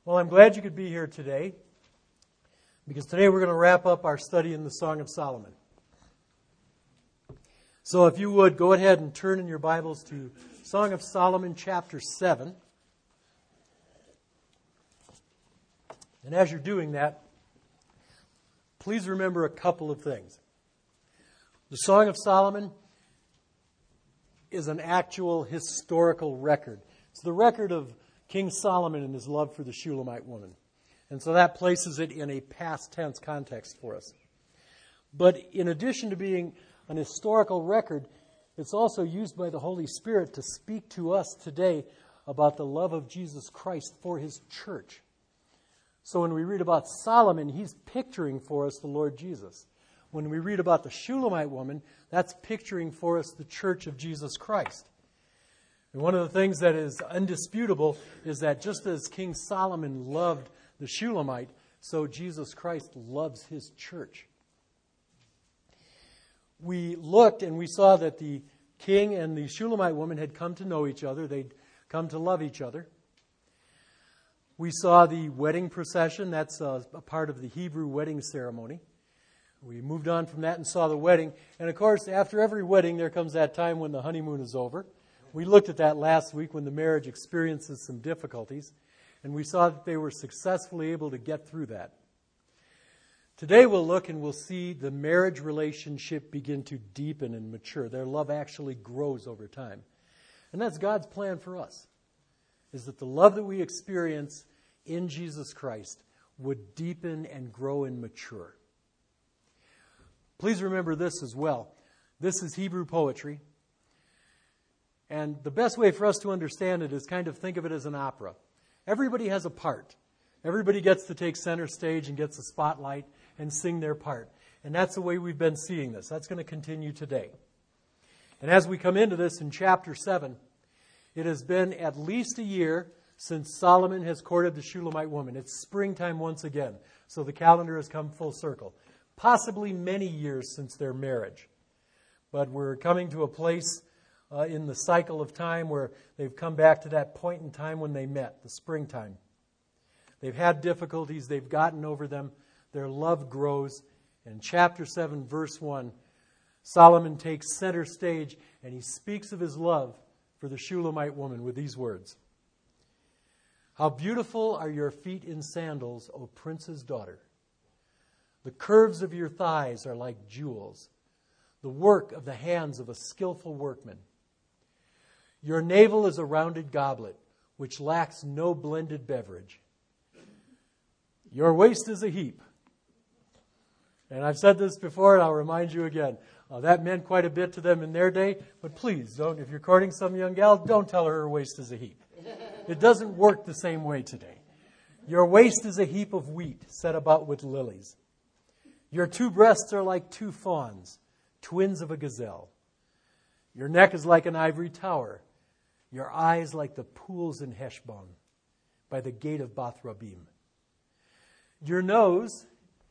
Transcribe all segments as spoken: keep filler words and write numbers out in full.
Well, I'm glad you could be here today, because today we're going to wrap up our study in the Song of Solomon. So if you would, go ahead and turn in your Bibles to Song of Solomon chapter seven. And as you're doing that, please remember a couple of things. The Song of Solomon is an actual historical record. It's the record of King Solomon and his love for the Shulamite woman. And so that places it in a past tense context for us. But in addition to being an historical record, it's also used by the Holy Spirit to speak to us today about the love of Jesus Christ for his church. So when we read about Solomon, he's picturing for us the Lord Jesus. When we read about the Shulamite woman, that's picturing for us the church of Jesus Christ. And one of the things that is undisputable is that just as King Solomon loved the Shulamite, so Jesus Christ loves his church. We looked and we saw that the king and the Shulamite woman had come to know each other. They'd come to love each other. We saw the wedding procession. That's a, a part of the Hebrew wedding ceremony. We moved on from that and saw the wedding. And of course, after every wedding, there comes that time when the honeymoon is over. We looked at that last week when the marriage experiences some difficulties. And we saw that they were successfully able to get through that. Today we'll look and we'll see the marriage relationship begin to deepen and mature. Their love actually grows over time. And that's God's plan for us, is that the love that we experience in Jesus Christ would deepen and grow and mature. Please remember this as well. This is Hebrew poetry. And the best way for us to understand it is kind of think of it as an opera. Everybody has a part. Everybody gets to take center stage and gets a spotlight and sing their part. And that's the way we've been seeing this. That's going to continue today. And as we come into this in chapter seven, it has been at least a year since Solomon has courted the Shulamite woman. It's springtime once again. So the calendar has come full circle. Possibly many years since their marriage. But we're coming to a place uh, in the cycle of time where they've come back to that point in time when they met, the springtime. They've had difficulties. They've gotten over them. Their love grows. In chapter seven, verse one, Solomon takes center stage and he speaks of his love for the Shulamite woman with these words. How beautiful are your feet in sandals, O prince's daughter. The curves of your thighs are like jewels, the work of the hands of a skillful workman. Your navel is a rounded goblet, which lacks no blended beverage. Your waist is a heap. And I've said this before, and I'll remind you again. Uh, that meant quite a bit to them in their day. But please, don't. If you're courting some young gal, don't tell her her waist is a heap. It doesn't work the same way today. Your waist is a heap of wheat set about with lilies. Your two breasts are like two fawns, twins of a gazelle. Your neck is like an ivory tower. Your eyes like the pools in Heshbon, by the gate of Bath Rabim. Your nose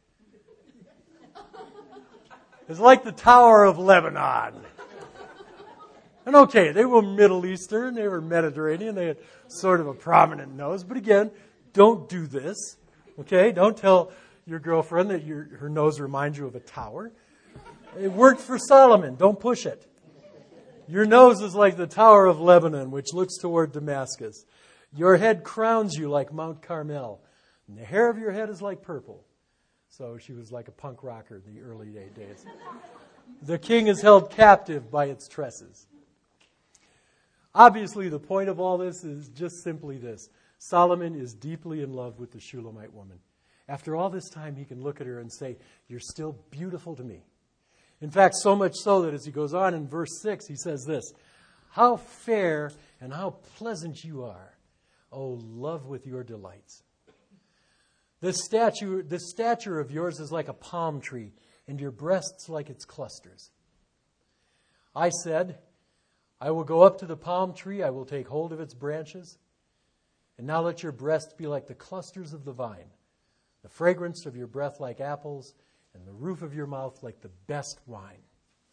is like the Tower of Lebanon. And okay, they were Middle Eastern, they were Mediterranean, they had sort of a prominent nose. But again, don't do this. Okay, don't tell your girlfriend that your, her nose reminds you of a tower. It worked for Solomon. Don't push it. Your nose is like the Tower of Lebanon, which looks toward Damascus. Your head crowns you like Mount Carmel. And the hair of your head is like purple. So she was like a punk rocker in the early days. The king is held captive by its tresses. Obviously, the point of all this is just simply this. Solomon is deeply in love with the Shulamite woman. After all this time, he can look at her and say, you're still beautiful to me. In fact, so much so that as he goes on in verse six, he says this, how fair and how pleasant you are, O love with your delights. This statue, this stature of yours is like a palm tree, and your breasts like its clusters. I said, I will go up to the palm tree, I will take hold of its branches, and now let your breast be like the clusters of the vine, the fragrance of your breath like apples, and the roof of your mouth like the best wine.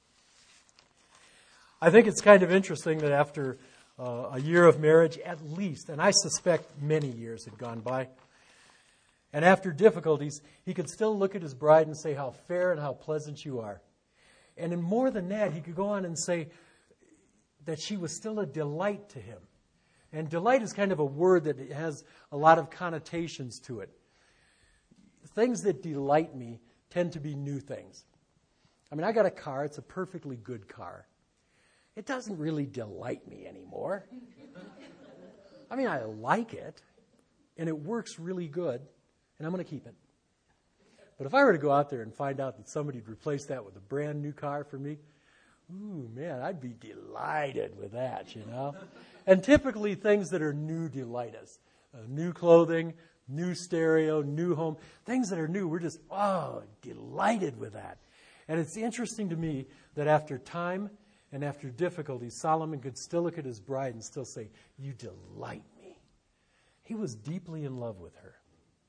I think it's kind of interesting that after uh, a year of marriage, at least, and I suspect many years had gone by, And after difficulties, he could still look at his bride and say how fair and how pleasant you are. And in more than that, he could go on and say that she was still a delight to him. And delight is kind of a word that has a lot of connotations to it. Things that delight me tend to be new things. I mean, I got a car. It's a perfectly good car. It doesn't really delight me anymore. I mean, I like it, and it works really good, and I'm going to keep it. But if I were to go out there and find out that somebody had replaced that with a brand new car for me, ooh, man, I'd be delighted with that, you know. And typically things that are new delight us. Uh, new clothing, new stereo, new home. Things that are new, we're just, oh, delighted with that. And it's interesting to me that after time and after difficulty, Solomon could still look at his bride and still say, you delight me. He was deeply in love with her.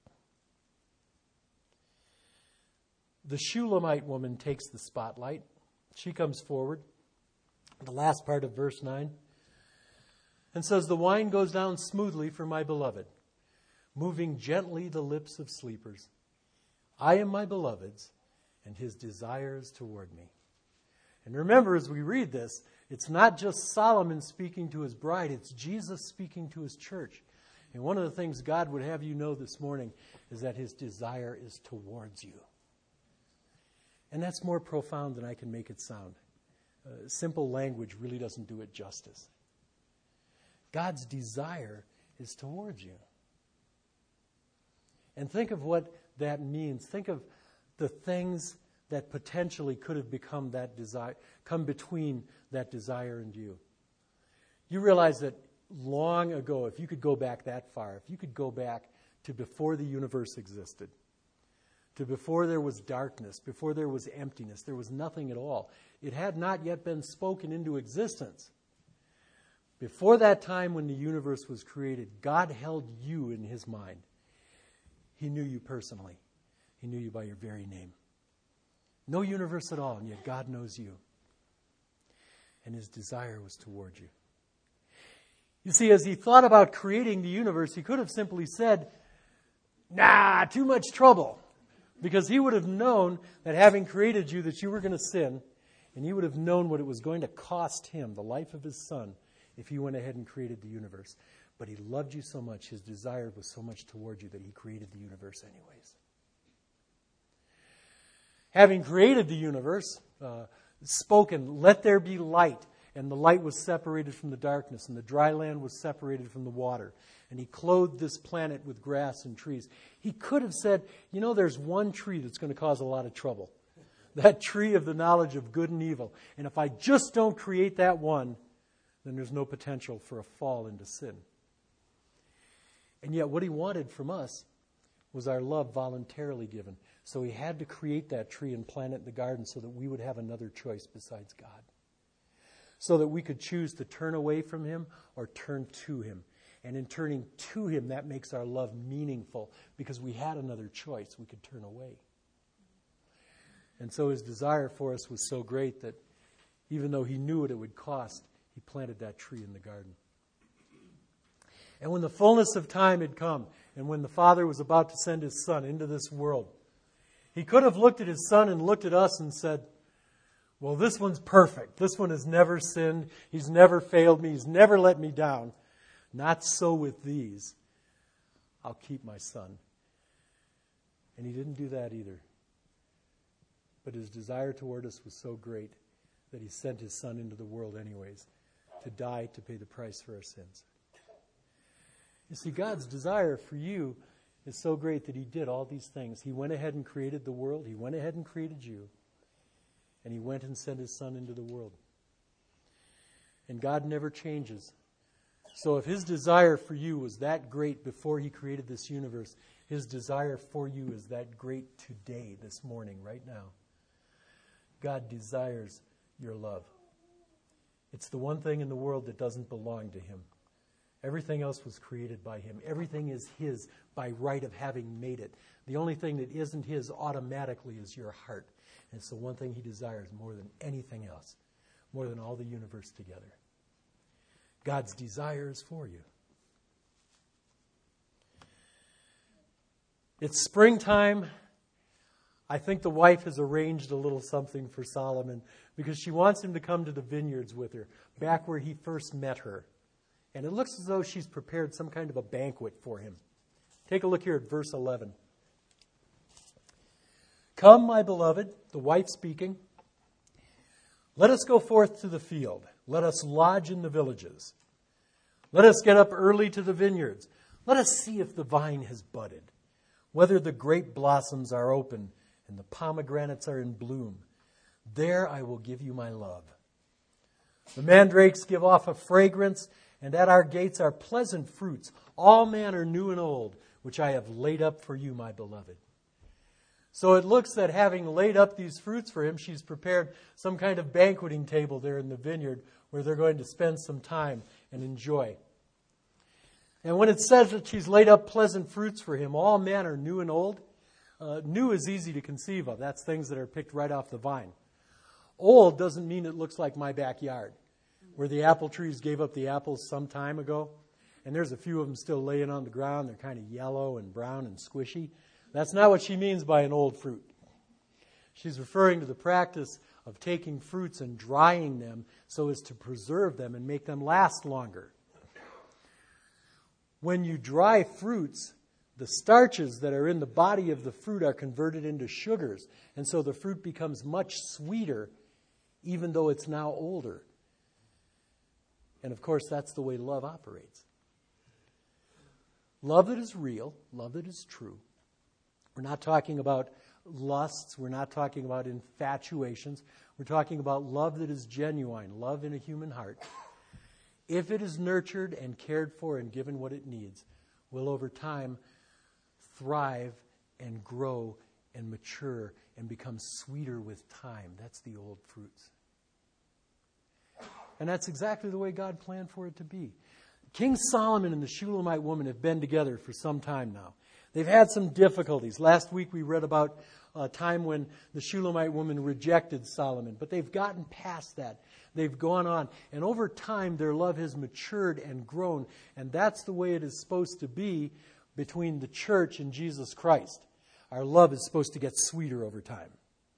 The Shulamite woman takes the spotlight. She comes forward, the last part of verse nine, and says, the wine goes down smoothly for my beloved, moving gently the lips of sleepers. I am my beloved's, and his desires toward me. And remember, as we read this, it's not just Solomon speaking to his bride, it's Jesus speaking to his church. And one of the things God would have you know this morning is that his desire is towards you. And that's more profound than I can make it sound. Uh, simple language really doesn't do it justice. God's desire is towards you. And think of what that means. Think of the things that potentially could have become that desire, come between that desire and you. You realize that long ago, if you could go back that far, if you could go back to before the universe existed, to before there was darkness, before there was emptiness, there was nothing at all. It had not yet been spoken into existence. Before that time when the universe was created, God held you in his mind. He knew you personally. He knew you by your very name. No universe at all, and yet God knows you. And his desire was toward you. You see, as he thought about creating the universe, he could have simply said, nah, too much trouble. Because he would have known that having created you, that you were going to sin, and he would have known what it was going to cost him, the life of his son, if he went ahead and created the universe. But he loved you so much, his desire was so much toward you that he created the universe anyways. Having created the universe, uh, spoken, let there be light, and the light was separated from the darkness, and the dry land was separated from the water. And he clothed this planet with grass and trees. He could have said, you know, there's one tree that's going to cause a lot of trouble. That tree of the knowledge of good and evil. And if I just don't create that one, then there's no potential for a fall into sin. And yet what he wanted from us was our love voluntarily given. So he had to create that tree and plant it in the garden so that we would have another choice besides God. So that we could choose to turn away from him or turn to him. And in turning to him, that makes our love meaningful because we had another choice. We could turn away. And so his desire for us was so great that even though he knew what it would cost, he planted that tree in the garden. And when the fullness of time had come, and when the Father was about to send his Son into this world, he could have looked at his Son and looked at us and said, well, this one's perfect. This one has never sinned. He's never failed me. He's never let me down. Not so with these. I'll keep my Son. And he didn't do that either. But his desire toward us was so great that he sent his Son into the world anyways to die to pay the price for our sins. You see, God's desire for you is so great that he did all these things. He went ahead and created the world. He went ahead and created you. And he went and sent his Son into the world. And God never changes. So if his desire for you was that great before he created this universe, his desire for you is that great today, this morning, right now. God desires your love. It's the one thing in the world that doesn't belong to him. Everything else was created by him. Everything is his by right of having made it. The only thing that isn't his automatically is your heart. And it's the one thing he desires more than anything else, more than all the universe together. God's desire is for you. It's springtime. I think the wife has arranged a little something for Solomon because she wants him to come to the vineyards with her, back where he first met her. And it looks as though she's prepared some kind of a banquet for him. Take a look here at verse eleven. Come, my beloved, the wife speaking. Let us go forth to the field. Let us lodge in the villages. Let us get up early to the vineyards. Let us see if the vine has budded, whether the grape blossoms are open and the pomegranates are in bloom. There I will give you my love. The mandrakes give off a fragrance, and at our gates are pleasant fruits, all manner new and old, which I have laid up for you, my beloved. So it looks that having laid up these fruits for him, she's prepared some kind of banqueting table there in the vineyard where they're going to spend some time and enjoy. And when it says that she's laid up pleasant fruits for him, all manner new and old, uh, new is easy to conceive of. That's things that are picked right off the vine. Old doesn't mean it looks like my backyard, where the apple trees gave up the apples some time ago, and there's a few of them still laying on the ground. They're kind of yellow and brown and squishy. That's not what she means by an old fruit. She's referring to the practice of taking fruits and drying them so as to preserve them and make them last longer. When you dry fruits, the starches that are in the body of the fruit are converted into sugars, and so the fruit becomes much sweeter even though it's now older. And of course, that's the way love operates. Love that is real, love that is true. We're not talking about lusts. We're not talking about infatuations. We're talking about love that is genuine, love in a human heart. If it is nurtured and cared for and given what it needs, will over time thrive and grow and mature and become sweeter with time. That's the old fruits. And that's exactly the way God planned for it to be. King Solomon and the Shulamite woman have been together for some time now. They've had some difficulties. Last week we read about a time when the Shulamite woman rejected Solomon, but they've gotten past that. They've gone on. And over time, their love has matured and grown. And that's the way it is supposed to be between the church and Jesus Christ. Our love is supposed to get sweeter over time.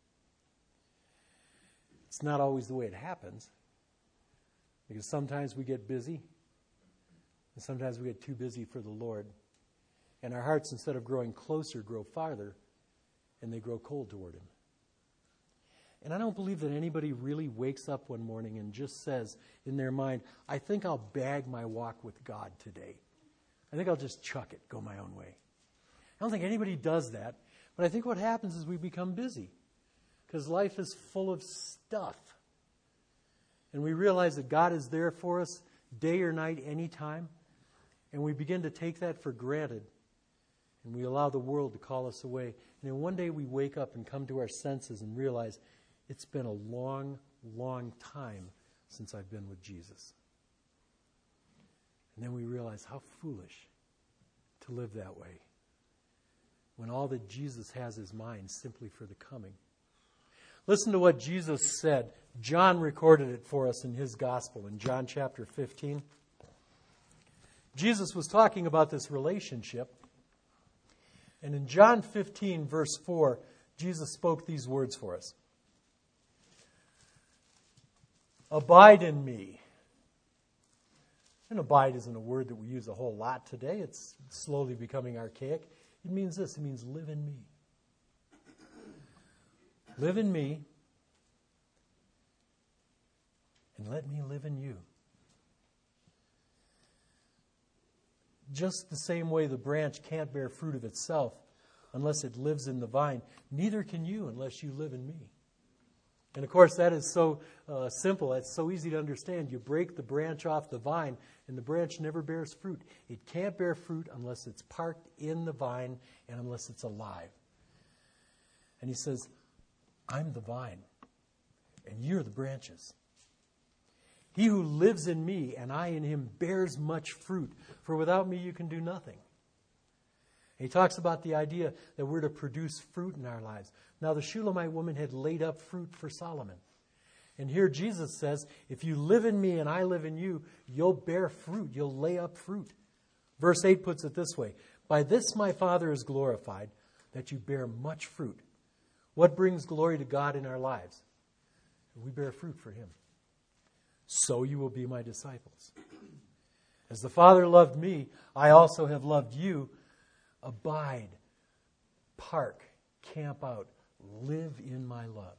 It's not always the way it happens, because sometimes we get busy, and sometimes we get too busy for the Lord. And our hearts, instead of growing closer, grow farther, and they grow cold toward Him. And I don't believe that anybody really wakes up one morning and just says in their mind, I think I'll bag my walk with God today. I think I'll just chuck it, go my own way. I don't think anybody does that. But I think what happens is we become busy, because life is full of stuff. And we realize that God is there for us day or night, anytime. And we begin to take that for granted. And we allow the world to call us away. And then one day we wake up and come to our senses and realize it's been a long, long time since I've been with Jesus. And then we realize how foolish to live that way, when all that Jesus has is mine simply for the coming. Listen to what Jesus said. John recorded it for us in his gospel in John chapter fifteen. Jesus was talking about this relationship. And in John fifteen, verse four, Jesus spoke these words for us. Abide in me. And abide isn't a word that we use a whole lot today. It's slowly becoming archaic. It means this. It means live in me. Live in me, and let me live in you. Just the same way the branch can't bear fruit of itself unless it lives in the vine, neither can you unless you live in me. And of course, that is so uh, simple. It's so easy to understand. You break the branch off the vine, and the branch never bears fruit. It can't bear fruit unless it's parked in the vine and unless it's alive. And he says, I'm the vine, and you're the branches. He who lives in me and I in him bears much fruit, for without me you can do nothing. And he talks about the idea that we're to produce fruit in our lives. Now, the Shulamite woman had laid up fruit for Solomon. And here Jesus says, if you live in me and I live in you, you'll bear fruit. You'll lay up fruit. Verse eight puts it this way. By this my Father is glorified, that you bear much fruit. What brings glory to God in our lives? We bear fruit for Him. So you will be my disciples. As the Father loved me, I also have loved you. Abide, park, camp out, live in my love.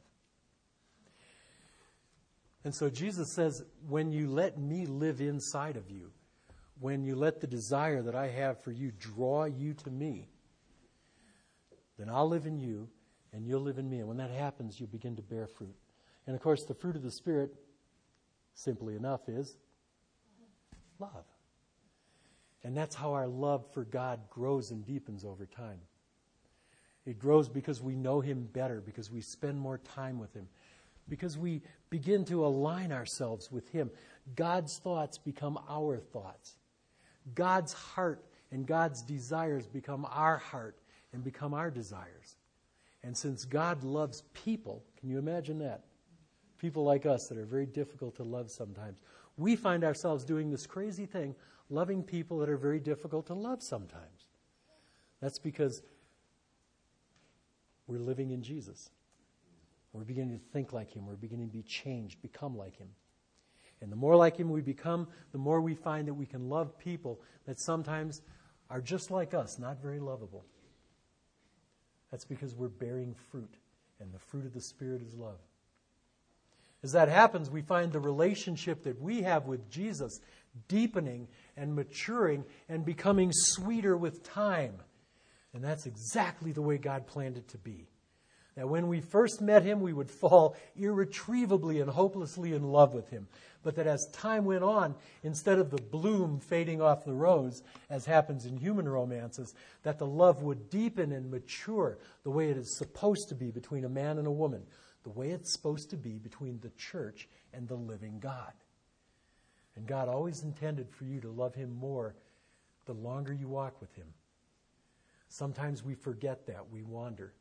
And so Jesus says, when you let me live inside of you, when you let the desire that I have for you draw you to me, then I'll live in you and you'll live in me. And when that happens, you begin to bear fruit. And of course, the fruit of the Spirit, simply enough, is love. And that's how our love for God grows and deepens over time. It grows because we know Him better, because we spend more time with Him, because we begin to align ourselves with Him. God's thoughts become our thoughts. God's heart and God's desires become our heart and become our desires. And since God loves people, can you imagine that? People like us that are very difficult to love sometimes. We find ourselves doing this crazy thing, loving people that are very difficult to love sometimes. That's because we're living in Jesus. We're beginning to think like Him. We're beginning to be changed, become like Him. And the more like Him we become, the more we find that we can love people that sometimes are just like us, not very lovable. That's because we're bearing fruit, and the fruit of the Spirit is love. As that happens, we find the relationship that we have with Jesus deepening and maturing and becoming sweeter with time. And that's exactly the way God planned it to be. That when we first met Him, we would fall irretrievably and hopelessly in love with Him. But that as time went on, instead of the bloom fading off the rose, as happens in human romances, that the love would deepen and mature the way it is supposed to be between a man and a woman, the way it's supposed to be between the church and the living God. And God always intended for you to love Him more the longer you walk with Him. Sometimes we forget that, we wander.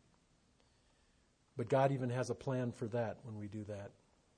But God even has a plan for that when we do that.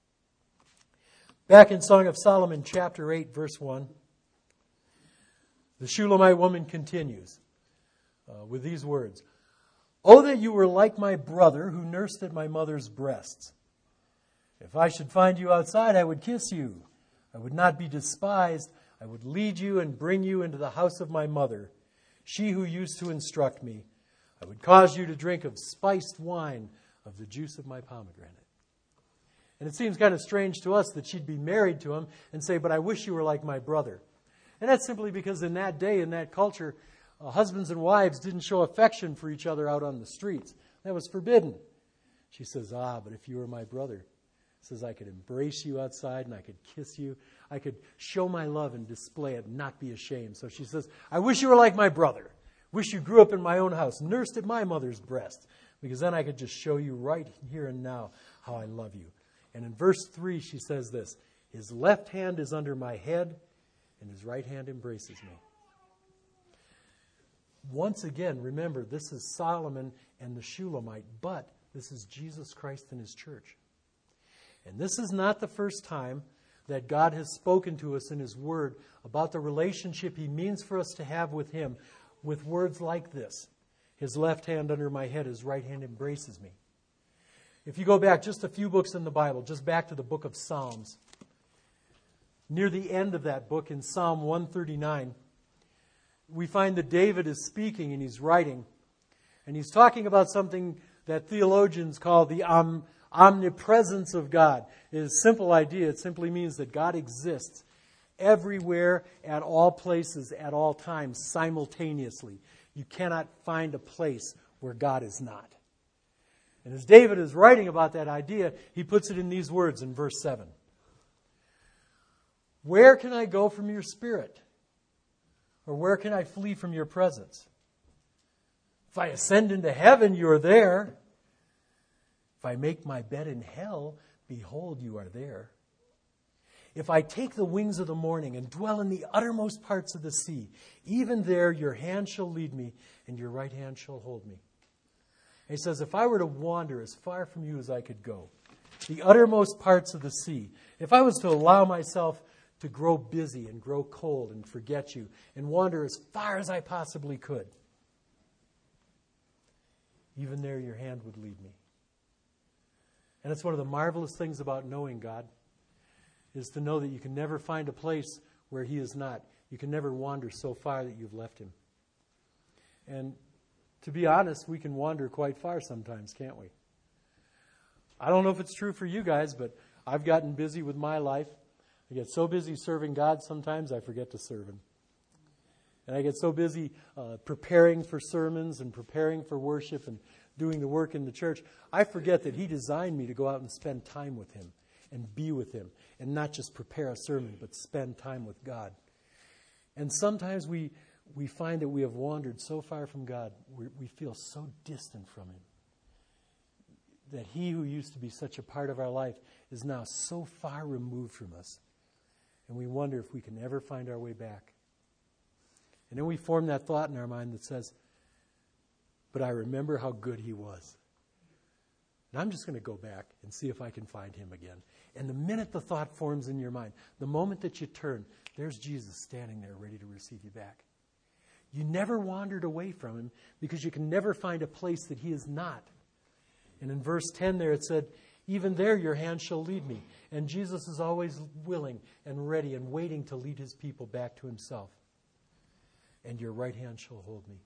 Back in Song of Solomon, chapter eight, verse one, the Shulamite woman continues uh, with these words. Oh, that you were like my brother who nursed at my mother's breasts. If I should find you outside, I would kiss you. I would not be despised. I would lead you and bring you into the house of my mother, she who used to instruct me. I would cause you to drink of spiced wine, of the juice of my pomegranate. And it seems kind of strange to us that she'd be married to him and say, but I wish you were like my brother. And that's simply because in that day, in that culture, uh, husbands and wives didn't show affection for each other out on the streets. That was forbidden. She says, ah, but if you were my brother, says I could embrace you outside and I could kiss you. I could show my love and display it and not be ashamed. So she says, I wish you were like my brother. Wish you grew up in my own house, nursed at my mother's breast, because then I could just show you right here and now how I love you. And in verse three, she says this, his left hand is under my head and his right hand embraces me. Once again, remember, this is Solomon and the Shulamite, but this is Jesus Christ and His church. And this is not the first time that God has spoken to us in His Word about the relationship He means for us to have with Him with words like this. His left hand under my head, His right hand embraces me. If you go back just a few books in the Bible, just back to the book of Psalms, near the end of that book in Psalm one thirty-nine, we find that David is speaking and he's writing. And he's talking about something that theologians call the om- omnipresence of God. It is a simple idea. It simply means that God exists everywhere, at all places, at all times, simultaneously. You cannot find a place where God is not. And as David is writing about that idea, he puts it in these words in verse seven. Where can I go from your spirit? Or where can I flee from your presence? If I ascend into heaven, you are there. If I make my bed in hell, behold, you are there. If I take the wings of the morning and dwell in the uttermost parts of the sea, even there your hand shall lead me and your right hand shall hold me. And he says, if I were to wander as far from you as I could go, the uttermost parts of the sea, if I was to allow myself to grow busy and grow cold and forget you and wander as far as I possibly could. Even there, your hand would lead me. And it's one of the marvelous things about knowing God, is to know that you can never find a place where He is not. You can never wander so far that you've left Him. And to be honest, we can wander quite far sometimes, can't we? I don't know if it's true for you guys, but I've gotten busy with my life. I get so busy serving God, sometimes I forget to serve Him. And I get so busy uh, preparing for sermons and preparing for worship and doing the work in the church, I forget that He designed me to go out and spend time with Him and be with Him and not just prepare a sermon, but spend time with God. And sometimes we we find that we have wandered so far from God, we, we feel so distant from Him, that He who used to be such a part of our life is now so far removed from us. And we wonder if we can ever find our way back. And then we form that thought in our mind that says, but I remember how good He was. And I'm just going to go back and see if I can find Him again. And the minute the thought forms in your mind, the moment that you turn, there's Jesus standing there ready to receive you back. You never wandered away from Him because you can never find a place that He is not. And in verse ten there it said, even there your hand shall lead me. And Jesus is always willing and ready and waiting to lead His people back to Himself. And your right hand shall hold me.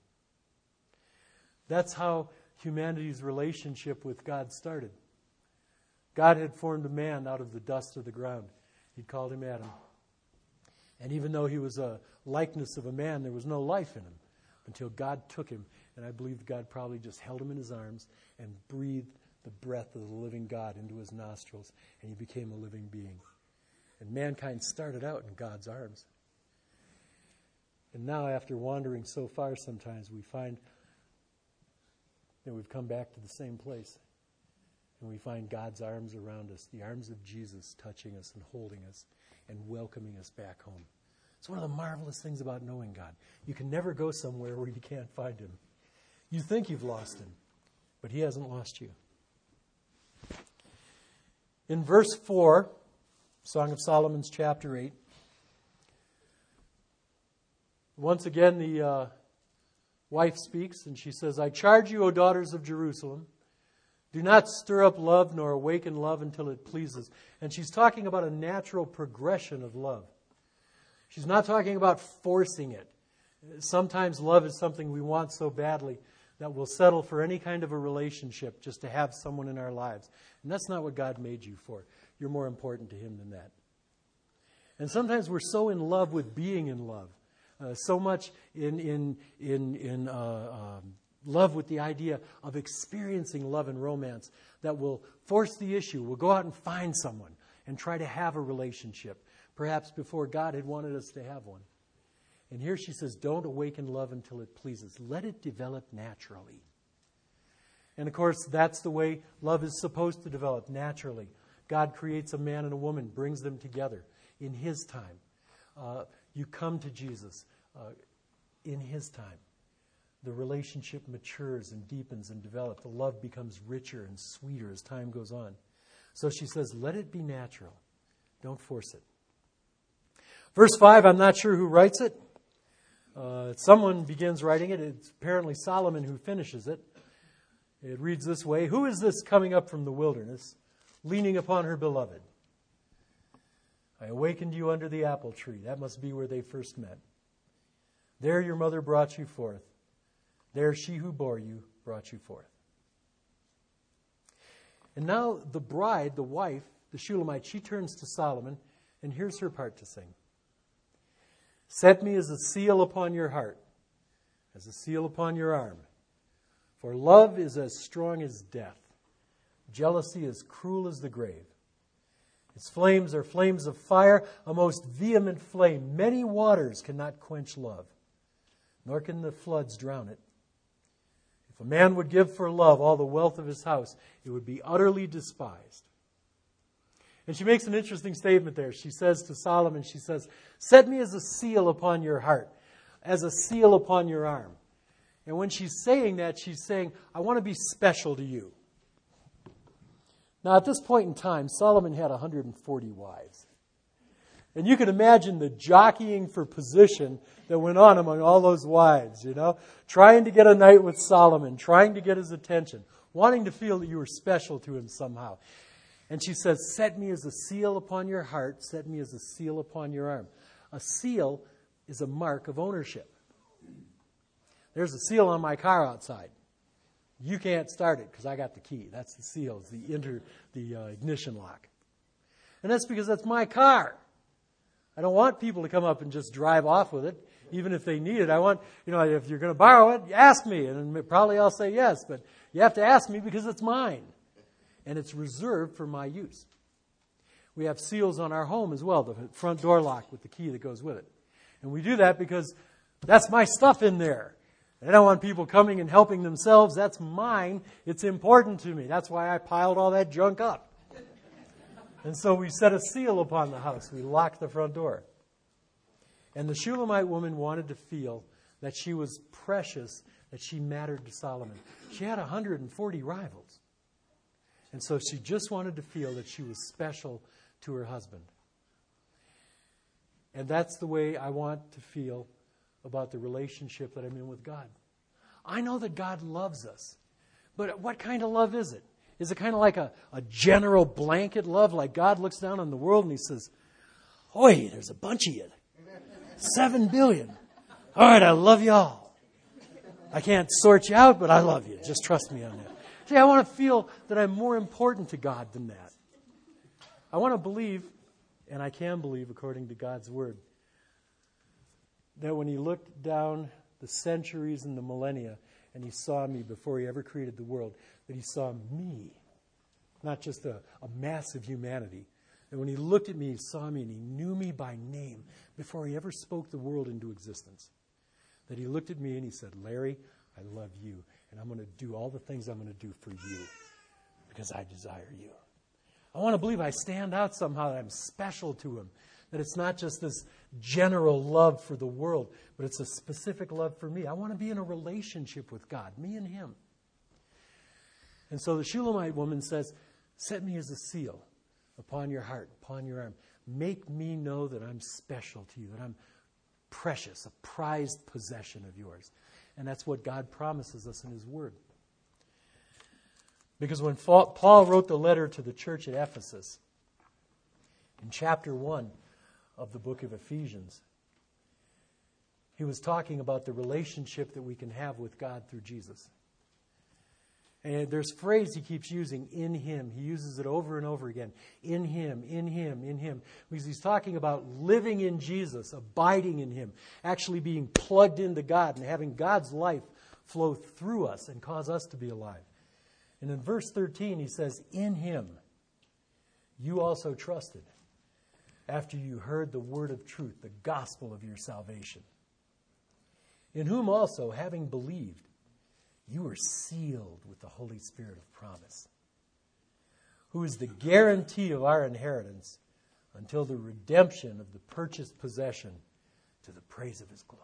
That's how humanity's relationship with God started. God had formed a man out of the dust of the ground. He'd called him Adam. And even though he was a likeness of a man, there was no life in him until God took him. And I believe God probably just held him in His arms and breathed the breath of the living God into his nostrils, and he became a living being. And mankind started out in God's arms. And now, after wandering so far sometimes, we find that we've come back to the same place. And we find God's arms around us, the arms of Jesus touching us and holding us and welcoming us back home. It's one of the marvelous things about knowing God. You can never go somewhere where you can't find Him. You think you've lost Him, but He hasn't lost you. In verse four, Song of Solomon's chapter eight, once again the uh, wife speaks, and she says, I charge you, O daughters of Jerusalem, do not stir up love nor awaken love until it pleases. And she's talking about a natural progression of love. She's not talking about forcing it. Sometimes love is something we want so badly that we'll settle for any kind of a relationship just to have someone in our lives. And that's not what God made you for. You're more important to Him than that. And sometimes we're so in love with being in love, uh, so much in in in in uh, um, love with the idea of experiencing love and romance that we'll force the issue. We'll go out and find someone and try to have a relationship, perhaps before God had wanted us to have one. And here she says, don't awaken love until it pleases. Let it develop naturally. And of course, that's the way love is supposed to develop, naturally. God creates a man and a woman, brings them together in His time. Uh, you come to Jesus uh, in His time. The relationship matures and deepens and develops. The love becomes richer and sweeter as time goes on. So she says, let it be natural. Don't force it. Verse five, I'm not sure who writes it. Uh, someone begins writing it. It's apparently Solomon who finishes it. It reads this way, who is this coming up from the wilderness, leaning upon her beloved? I awakened you under the apple tree. That must be where they first met. There your mother brought you forth. There she who bore you brought you forth. And now the bride, the wife, the Shulamite, she turns to Solomon, and here's her part to sing. Set me as a seal upon your heart, as a seal upon your arm. For love is as strong as death. Jealousy is cruel as the grave. Its flames are flames of fire, a most vehement flame. Many waters cannot quench love, nor can the floods drown it. If a man would give for love all the wealth of his house, it would be utterly despised. And she makes an interesting statement there. She says to Solomon, she says, set me as a seal upon your heart, as a seal upon your arm. And when she's saying that, she's saying, I want to be special to you. Now, at this point in time, Solomon had one hundred forty wives. And you can imagine the jockeying for position that went on among all those wives, you know, trying to get a night with Solomon, trying to get his attention, wanting to feel that you were special to him somehow. And she says, set me as a seal upon your heart, set me as a seal upon your arm. A seal is a mark of ownership. There's a seal on my car outside. You can't start it because I got the key. That's the seal, it's the, inter, the uh, ignition lock. And that's because that's my car. I don't want people to come up and just drive off with it, even if they need it. I want, you know, if you're going to borrow it, ask me. And probably I'll say yes, but you have to ask me because it's mine. And it's reserved for my use. We have seals on our home as well, the front door lock with the key that goes with it. And we do that because that's my stuff in there. I don't want people coming and helping themselves. That's mine. It's important to me. That's why I piled all that junk up. And so we set a seal upon the house. We locked the front door. And the Shulamite woman wanted to feel that she was precious, that she mattered to Solomon. She had one hundred forty rivals. And so she just wanted to feel that she was special to her husband. And that's the way I want to feel about the relationship that I'm in with God. I know that God loves us. But what kind of love is it? Is it kind of like a, a general blanket love, like God looks down on the world and he says, "Oi, there's a bunch of you. Seven billion. All right, I love you all. I can't sort you out, but I love you. Just trust me on that." See, I want to feel that I'm more important to God than that. I want to believe, and I can believe according to God's Word, that when he looked down the centuries and the millennia and he saw me before he ever created the world, that he saw me, not just a, a mass of humanity. And when he looked at me, he saw me and he knew me by name before he ever spoke the world into existence. That he looked at me and he said, "Larry, I love you, and I'm going to do all the things I'm going to do for you because I desire you." I want to believe I stand out somehow, that I'm special to him, that it's not just this general love for the world, but it's a specific love for me. I want to be in a relationship with God, me and him. And so the Shulamite woman says, "Set me as a seal upon your heart, upon your arm. Make me know that I'm special to you, that I'm precious, a prized possession of yours." And that's what God promises us in his word. Because when Paul wrote the letter to the church at Ephesus, in chapter one of the book of Ephesians, he was talking about the relationship that we can have with God through Jesus. And there's a phrase he keeps using, "in him." He uses it over and over again. In him, in him, in him. Because he's talking about living in Jesus, abiding in him, actually being plugged into God and having God's life flow through us and cause us to be alive. And in verse thirteen he says, "In him you also trusted, after you heard the word of truth, the gospel of your salvation. In whom also, having believed, you were sealed with the Holy Spirit of promise, who is the guarantee of our inheritance until the redemption of the purchased possession to the praise of his glory."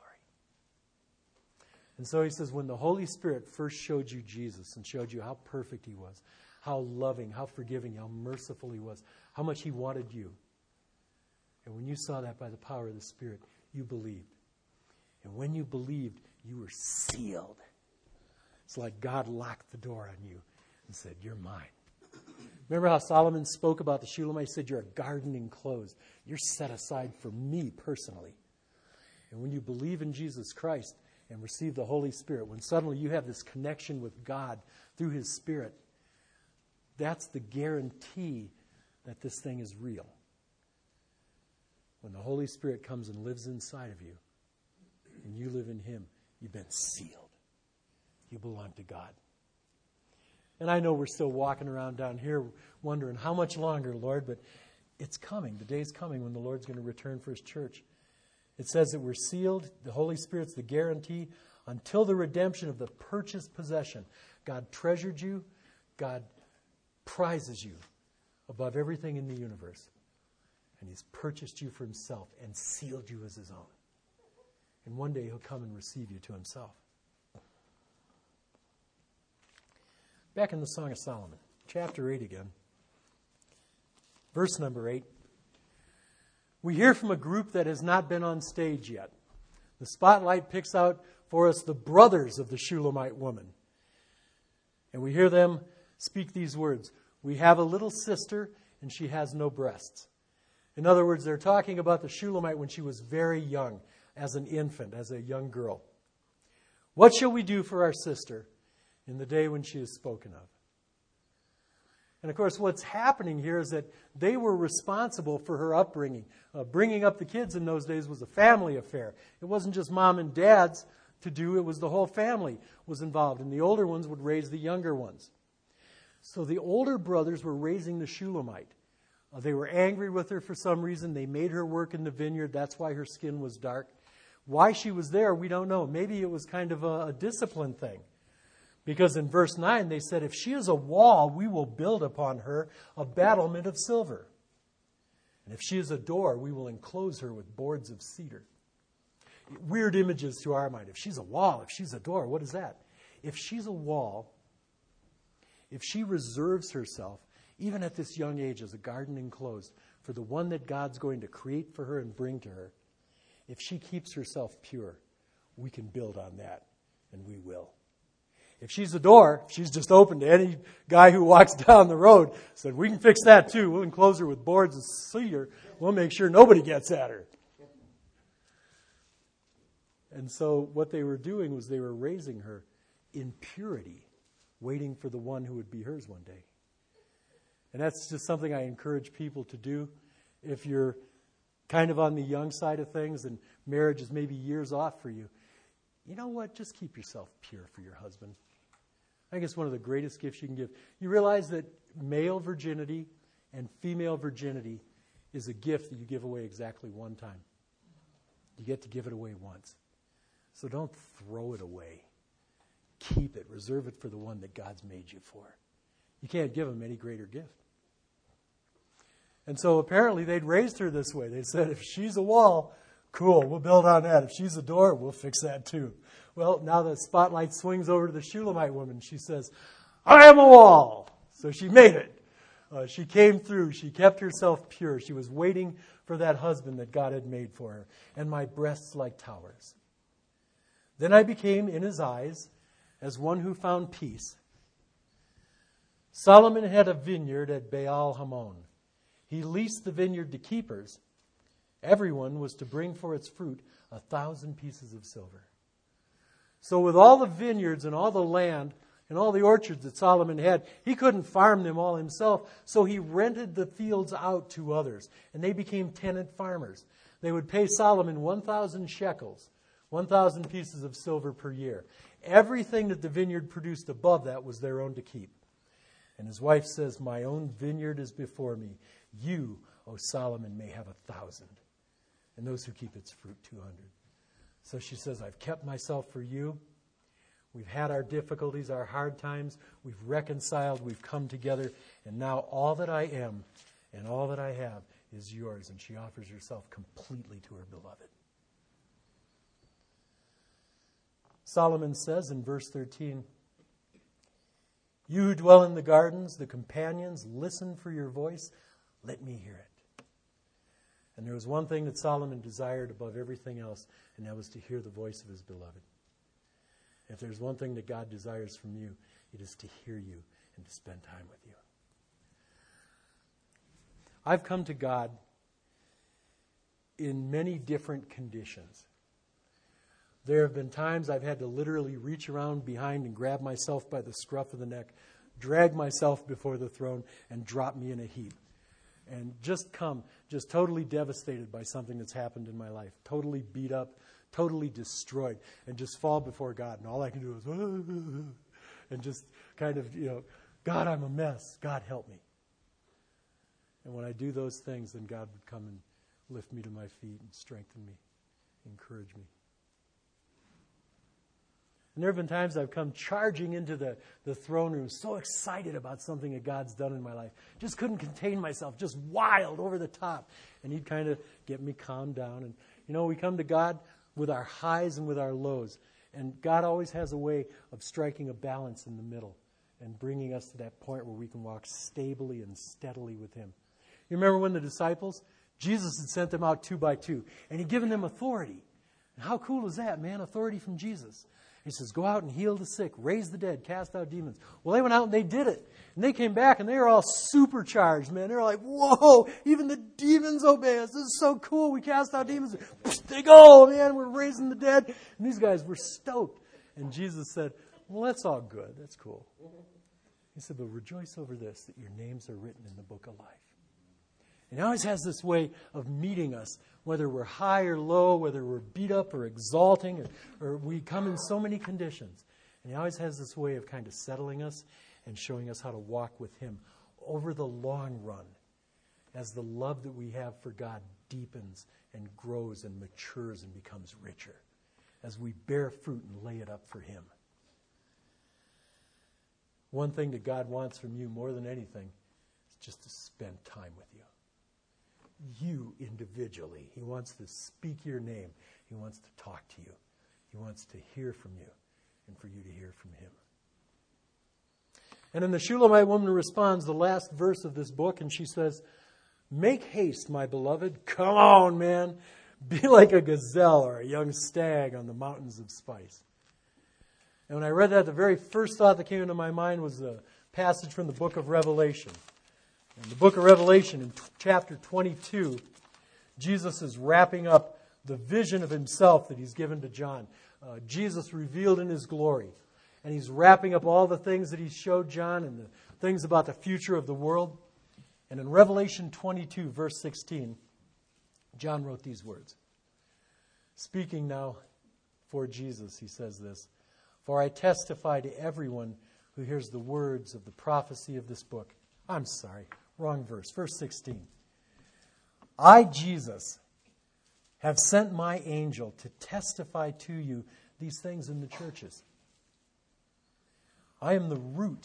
And so he says, when the Holy Spirit first showed you Jesus and showed you how perfect he was, how loving, how forgiving, how merciful he was, how much he wanted you, and when you saw that by the power of the Spirit, you believed. And when you believed, you were sealed. It's like God locked the door on you and said, "You're mine." Remember how Solomon spoke about the Shulamite? He said, "You're a garden enclosed. You're set aside for me personally." And when you believe in Jesus Christ and receive the Holy Spirit, when suddenly you have this connection with God through his Spirit, that's the guarantee that this thing is real. When the Holy Spirit comes and lives inside of you, and you live in him, you've been sealed. You belong to God. And I know we're still walking around down here wondering, how much longer, Lord? But it's coming. The day's coming when the Lord's going to return for his church. It says that we're sealed. The Holy Spirit's the guarantee until the redemption of the purchased possession. God treasured you. God prizes you above everything in the universe. And he's purchased you for himself and sealed you as his own. And one day he'll come and receive you to himself. Back in the Song of Solomon, chapter eight again. Verse number eight. we hear from a group that has not been on stage yet. The spotlight picks out for us the brothers of the Shulamite woman. And we hear them speak these words. We have a little sister, and she has no breasts. In other words, they're talking about the Shulamite when she was very young, as an infant, as a young girl. What shall we do for our sister in the day when she is spoken of? And of course, what's happening here is that they were responsible for her upbringing. Uh, bringing up the kids in those days was a family affair. It wasn't just mom and dad's to do, it was the whole family was involved. And the older ones would raise the younger ones. So the older brothers were raising the Shulamite. Uh, they were angry with her for some reason. They made her work in the vineyard. That's why her skin was dark. Why she was there, we don't know. Maybe it was kind of a, a discipline thing. Because in verse nine, they said, if she is a wall, we will build upon her a battlement of silver. And if she is a door, we will enclose her with boards of cedar. Weird images to our mind. If she's a wall, if she's a door, what is that? If she's a wall, if she reserves herself, even at this young age as a garden enclosed, for the one that God's going to create for her and bring to her, if she keeps herself pure, we can build on that, and we will. If she's a door, if she's just open to any guy who walks down the road, said, we can fix that too. We'll enclose her with boards of cedar. We'll make sure nobody gets at her. And so what they were doing was they were raising her in purity, waiting for the one who would be hers one day. And that's just something I encourage people to do. If you're kind of on the young side of things and marriage is maybe years off for you, you know what? Just keep yourself pure for your husband. I think it's one of the greatest gifts you can give. You realize that male virginity and female virginity is a gift that you give away exactly one time. You get to give it away once. So don't throw it away. Keep it. Reserve it for the one that God's made you for. You can't give him any greater gift. And so apparently they'd raised her this way. They said, if she's a wall, cool, we'll build on that. If she's a door, we'll fix that too. Well, now the spotlight swings over to the Shulamite woman. She says, I am a wall. So she made it. Uh, she came through. She kept herself pure. She was waiting for that husband that God had made for her. And my breasts like towers. Then I became in his eyes as one who found peace. Solomon had a vineyard at Baal Hamon. He leased the vineyard to keepers. Everyone was to bring for its fruit a thousand pieces of silver. So with all the vineyards and all the land and all the orchards that Solomon had, he couldn't farm them all himself. So he rented the fields out to others. And they became tenant farmers. They would pay Solomon one thousand shekels, one thousand pieces of silver per year. Everything that the vineyard produced above that was their own to keep. And his wife says, my own vineyard is before me. You, O Solomon, may have a thousand. And those who keep its fruit, two hundred. So she says, I've kept myself for you. We've had our difficulties, our hard times. We've reconciled. We've come together. And now all that I am and all that I have is yours. And she offers herself completely to her beloved. Solomon says in verse thirteen, you who dwell in the gardens, the companions, listen for your voice. Let me hear it. And there was one thing that Solomon desired above everything else, and that was to hear the voice of his beloved. If there's one thing that God desires from you, it is to hear you and to spend time with you. I've come to God in many different conditions. There have been times I've had to literally reach around behind and grab myself by the scruff of the neck, drag myself before the throne, and drop me in a heap. And just come, just totally devastated by something that's happened in my life. Totally beat up, totally destroyed, and just fall before God. And all I can do is, and just kind of, you know, God, I'm a mess. God, help me. And when I do those things, then God would come and lift me to my feet and strengthen me, encourage me. And there have been times I've come charging into the, the throne room, so excited about something that God's done in my life. Just couldn't contain myself, just wild, over the top. And he'd kind of get me calmed down. And, you know, we come to God with our highs and with our lows. And God always has a way of striking a balance in the middle and bringing us to that point where we can walk stably and steadily with him. You remember when the disciples Jesus had sent them out two by two, and he'd given them authority. And how cool is that, man? Authority from Jesus. He says, go out and heal the sick, raise the dead, cast out demons. Well, they went out and they did it. And they came back and they were all supercharged, man. They were like, whoa, even the demons obey us. This is so cool. We cast out demons. They go, man, we're raising the dead. And these guys were stoked. And Jesus said, well, that's all good. That's cool. He said, but rejoice over this, that your names are written in the book of life. And he always has this way of meeting us, whether we're high or low, whether we're beat up or exalting, or, or we come in so many conditions. And he always has this way of kind of settling us and showing us how to walk with him over the long run as the love that we have for God deepens and grows and matures and becomes richer, as we bear fruit and lay it up for him. One thing that God wants from you more than anything is just to spend time with you. You individually. He wants to speak your name. He wants to talk to you. He wants to hear from you and for you to hear from him. And then the Shulamite woman responds, the last verse of this book, and she says, make haste, my beloved. Come on, man. Be like a gazelle or a young stag on the mountains of spice. And when I read that, the very first thought that came into my mind was a passage from the book of Revelation. In the book of Revelation, in t- chapter twenty-two, Jesus is wrapping up the vision of himself that he's given to John. Uh, Jesus revealed in his glory. And he's wrapping up all the things that he showed John and the things about the future of the world. And in Revelation twenty-two, verse sixteen, John wrote these words. Speaking now for Jesus, he says this, for I testify to everyone who hears the words of the prophecy of this book. I'm sorry, wrong verse. Verse sixteen. I, Jesus, have sent my angel to testify to you these things in the churches. I am the root,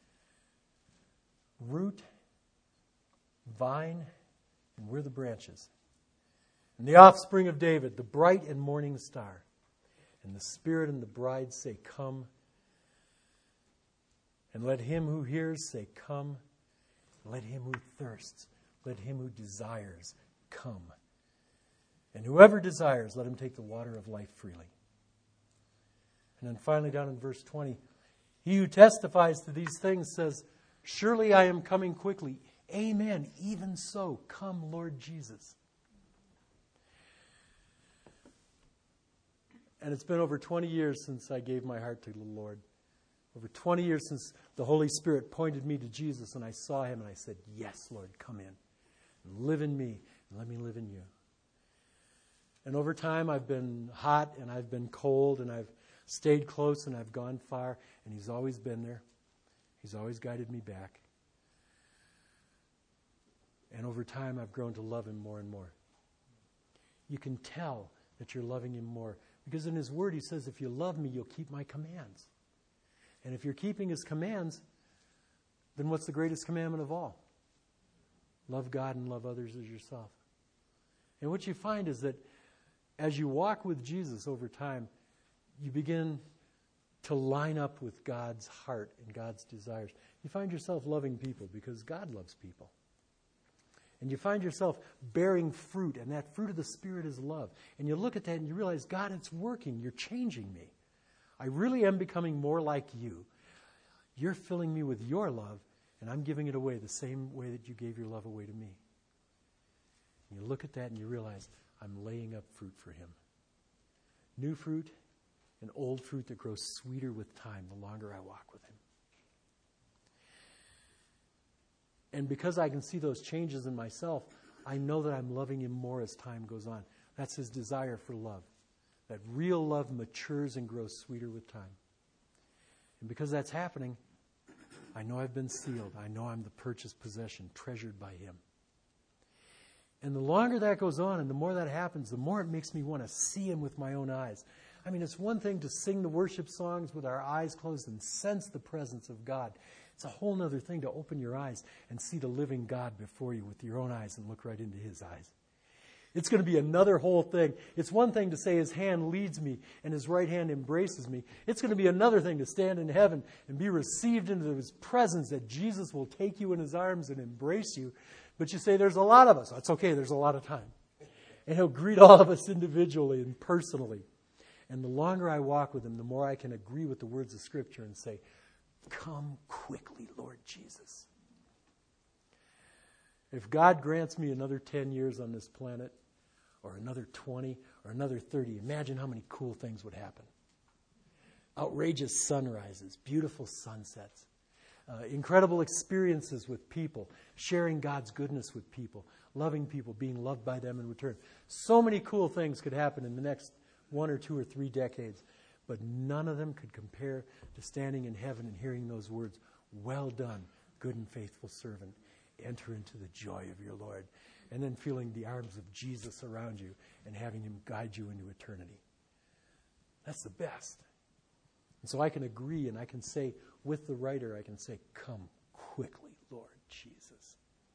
root, vine, and we're the branches. And the offspring of David, the bright and morning star. And the Spirit and the bride say, come. And let him who hears say, come. Let him who thirsts, let him who desires, come. And whoever desires, let him take the water of life freely. And then finally down in verse twenty, he who testifies to these things says, surely I am coming quickly. Amen. Even so, come, Lord Jesus. And it's been over twenty years since I gave my heart to the Lord. Over twenty years since the Holy Spirit pointed me to Jesus and I saw him and I said, yes, Lord, come in and live in me and let me live in you. And over time I've been hot and I've been cold and I've stayed close and I've gone far, and he's always been there. He's always guided me back. And over time I've grown to love him more and more. You can tell that you're loving him more because in his word he says, if you love me, you'll keep my commands. And if you're keeping his commands, then what's the greatest commandment of all? Love God and love others as yourself. And what you find is that as you walk with Jesus over time, you begin to line up with God's heart and God's desires. You find yourself loving people because God loves people. And you find yourself bearing fruit, and that fruit of the Spirit is love. And you look at that and you realize, God, it's working. You're changing me. I really am becoming more like you. You're filling me with your love, and I'm giving it away the same way that you gave your love away to me. And you look at that and you realize, I'm laying up fruit for him. New fruit and old fruit that grows sweeter with time the longer I walk with him. And because I can see those changes in myself, I know that I'm loving him more as time goes on. That's his desire for love. That real love matures and grows sweeter with time. And because that's happening, I know I've been sealed. I know I'm the purchased possession, treasured by him. And the longer that goes on and the more that happens, the more it makes me want to see him with my own eyes. I mean, it's one thing to sing the worship songs with our eyes closed and sense the presence of God. It's a whole other thing to open your eyes and see the living God before you with your own eyes and look right into his eyes. It's going to be another whole thing. It's one thing to say his hand leads me and his right hand embraces me. It's going to be another thing to stand in heaven and be received into his presence, that Jesus will take you in his arms and embrace you But you say, there's a lot of us. That's okay, there's a lot of time. And he'll greet all of us individually and personally. And the longer I walk with him, the more I can agree with the words of Scripture and say, come quickly, Lord Jesus. If God grants me another ten years on this planet, or another twenty, or another thirty, imagine how many cool things would happen. Outrageous sunrises, beautiful sunsets, uh, incredible experiences with people, sharing God's goodness with people, loving people, being loved by them in return. So many cool things could happen in the next one or two or three decades, but none of them could compare to standing in heaven and hearing those words, well done, good and faithful servant. Enter into the joy of your Lord. And then feeling the arms of Jesus around you and having him guide you into eternity. That's the best. And so I can agree and I can say with the writer, I can say, come quickly, Lord Jesus.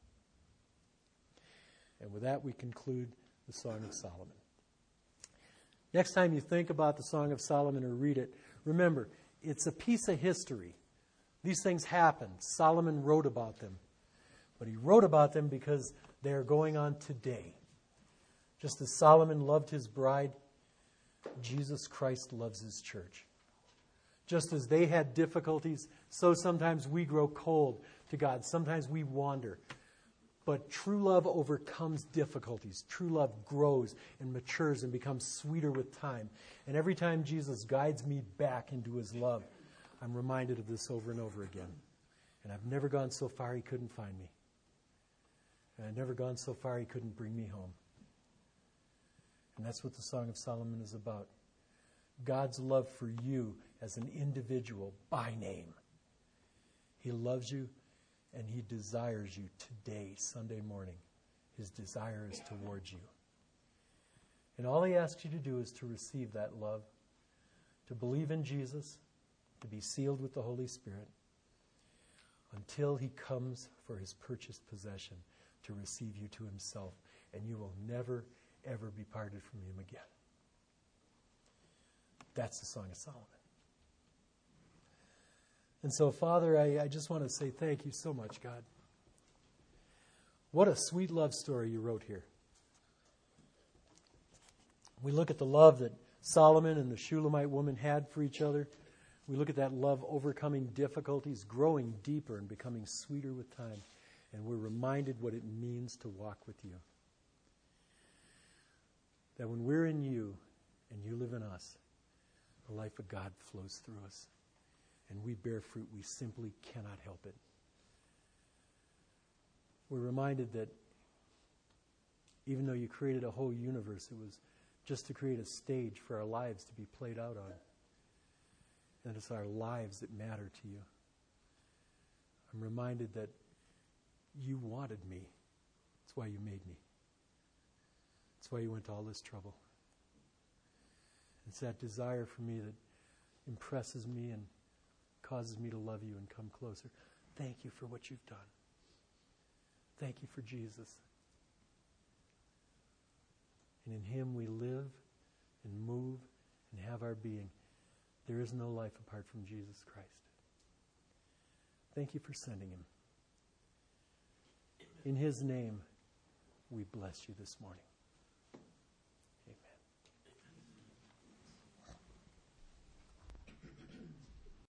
And with that, we conclude the Song of Solomon. Next time you think about the Song of Solomon or read it, remember, it's a piece of history. These things happened. Solomon wrote about them. But he wrote about them because they are going on today. Just as Solomon loved his bride, Jesus Christ loves his church. Just as they had difficulties, so sometimes we grow cold to God. Sometimes we wander. But true love overcomes difficulties. True love grows and matures and becomes sweeter with time. And every time Jesus guides me back into his love, I'm reminded of this over and over again. And I've never gone so far he couldn't find me. And I've never gone so far he couldn't bring me home. And that's what the Song of Solomon is about. God's love for you as an individual by name. He loves you and he desires you today, Sunday morning. His desire is towards you. And all he asks you to do is to receive that love, to believe in Jesus, to be sealed with the Holy Spirit, until he comes for his purchased possession to receive you to himself, and you will never, ever be parted from him again. That's the Song of Solomon. And so, Father, I, I just want to say thank you so much, God. What a sweet love story you wrote here. We look at the love that Solomon and the Shulamite woman had for each other. We look at that love overcoming difficulties, growing deeper and becoming sweeter with time. And we're reminded what it means to walk with you. That when we're in you and you live in us, the life of God flows through us. And we bear fruit. We simply cannot help it. We're reminded that even though you created a whole universe, it was just to create a stage for our lives to be played out on. And it's our lives that matter to you. I'm reminded that you wanted me. That's why you made me. That's why you went to all this trouble. It's that desire for me that impresses me and causes me to love you and come closer. Thank you for what you've done. Thank you for Jesus. And in him we live and move and have our being. There is no life apart from Jesus Christ. Thank you for sending him. In his name, we bless you this morning.